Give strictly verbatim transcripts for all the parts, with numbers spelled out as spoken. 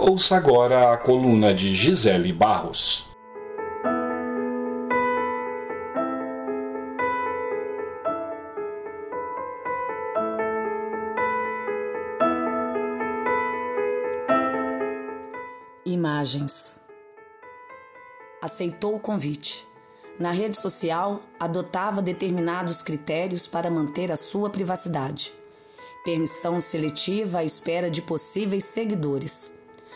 Ouça agora a coluna de Gisele Barros. Imagens. Aceitou o convite. Na rede social, adotava determinados critérios para manter a sua privacidade. Permissão seletiva à espera de possíveis seguidores.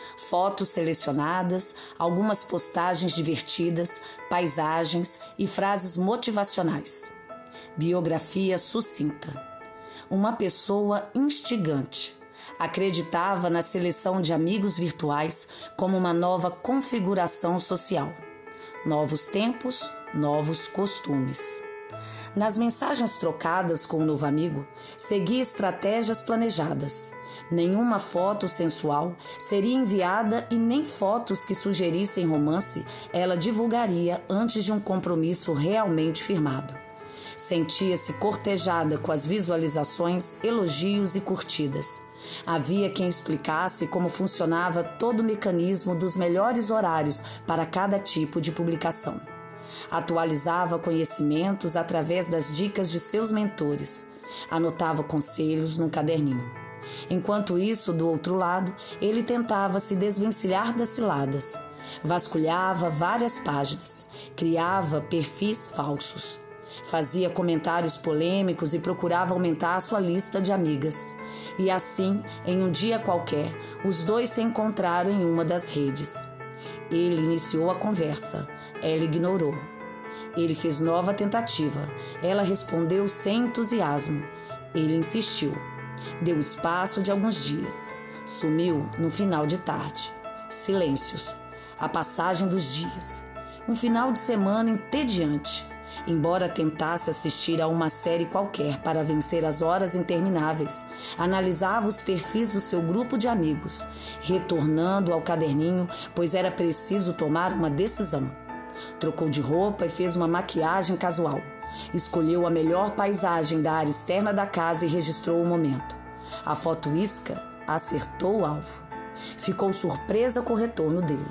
Fotos selecionadas, algumas postagens divertidas, paisagens e frases motivacionais. Biografia sucinta. Uma pessoa instigante. Acreditava na seleção de amigos virtuais como uma nova configuração social. Novos tempos, novos costumes. Nas mensagens trocadas com o novo amigo, seguia estratégias planejadas. Nenhuma foto sensual seria enviada e nem fotos que sugerissem romance ela divulgaria antes de um compromisso realmente firmado. Sentia-se cortejada com as visualizações, elogios e curtidas. Havia quem explicasse como funcionava todo o mecanismo dos melhores horários para cada tipo de publicação. Atualizava conhecimentos através das dicas de seus mentores. Anotava conselhos num caderninho. Enquanto isso, do outro lado, ele tentava se desvencilhar das ciladas. Vasculhava várias páginas. Criava perfis falsos. Fazia comentários polêmicos e procurava aumentar a sua lista de amigas. E assim, em um dia qualquer, os dois se encontraram em uma das redes. Ele iniciou a conversa. Ela ignorou. Ele fez nova tentativa. Ela respondeu sem entusiasmo. Ele insistiu. Deu espaço de alguns dias. Sumiu no final de tarde. Silêncios. A passagem dos dias. Um final de semana entediante. Embora tentasse assistir a uma série qualquer para vencer as horas intermináveis, analisava os perfis do seu grupo de amigos, retornando ao caderninho, pois era preciso tomar uma decisão. Trocou de roupa e fez uma maquiagem casual. Escolheu a melhor paisagem da área externa da casa e registrou o momento. A foto isca acertou o alvo. Ficou surpresa com o retorno dele.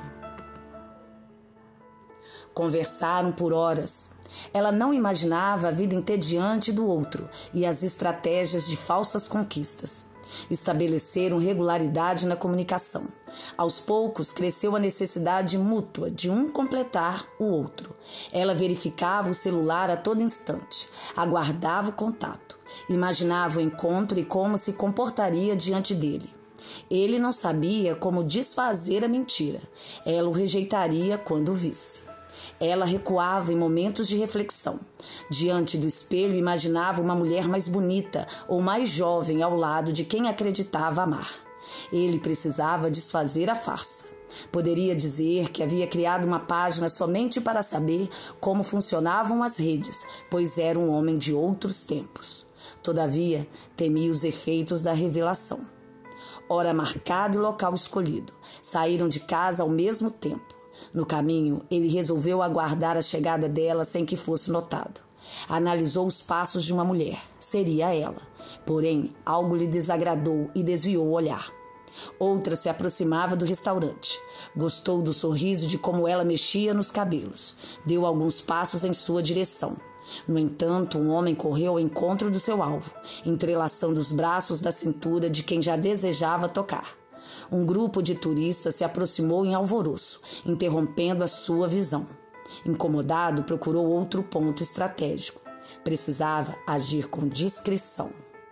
Conversaram por horas. Ela não imaginava a vida entediante do outro e as estratégias de falsas conquistas. Estabeleceram regularidade na comunicação. Aos poucos, cresceu a necessidade mútua de um completar o outro. Ela verificava o celular a todo instante, aguardava o contato, imaginava o encontro e como se comportaria diante dele. Ele não sabia como desfazer a mentira. Ela o rejeitaria quando o visse. Ela recuava em momentos de reflexão. Diante do espelho, imaginava uma mulher mais bonita ou mais jovem ao lado de quem acreditava amar. Ele precisava desfazer a farsa. Poderia dizer que havia criado uma página somente para saber como funcionavam as redes, pois era um homem de outros tempos. Todavia, temia os efeitos da revelação. Hora marcada e local escolhido. Saíram de casa ao mesmo tempo. No caminho, ele resolveu aguardar a chegada dela sem que fosse notado. Analisou os passos de uma mulher. Seria ela. Porém, algo lhe desagradou e desviou o olhar. Outra se aproximava do restaurante. Gostou do sorriso e de como ela mexia nos cabelos. Deu alguns passos em sua direção. No entanto, um homem correu ao encontro do seu alvo, entrelaçando os braços da cintura de quem já desejava tocar. Um grupo de turistas se aproximou em alvoroço, interrompendo a sua visão. Incomodado, procurou outro ponto estratégico. Precisava agir com discrição.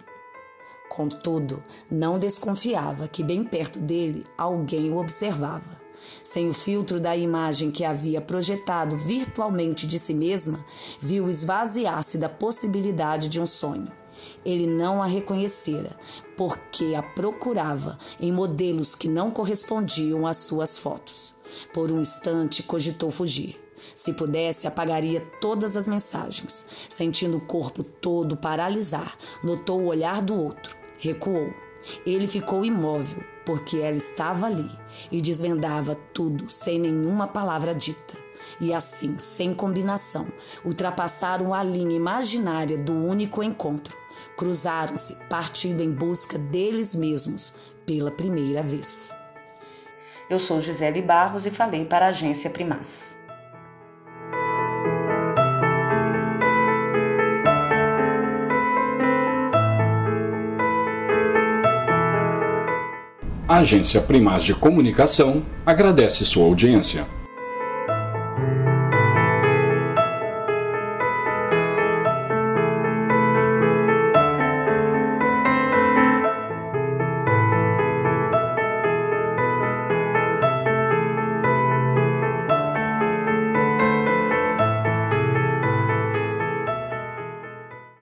Contudo, não desconfiava que bem perto dele alguém o observava. Sem o filtro da imagem que havia projetado virtualmente de si mesma, viu esvaziar-se da possibilidade de um sonho. Ele não a reconhecera, porque a procurava em modelos que não correspondiam às suas fotos. Por um instante, cogitou fugir. Se pudesse, apagaria todas as mensagens. Sentindo o corpo todo paralisar, notou o olhar do outro. Recuou. Ele ficou imóvel, porque ela estava ali e desvendava tudo sem nenhuma palavra dita. E assim, sem combinação, ultrapassaram a linha imaginária do único encontro. Cruzaram-se, partindo em busca deles mesmos pela primeira vez. Eu sou Gisele Barros e falei para a Agência Primaz. A Agência Primaz de Comunicação agradece sua audiência.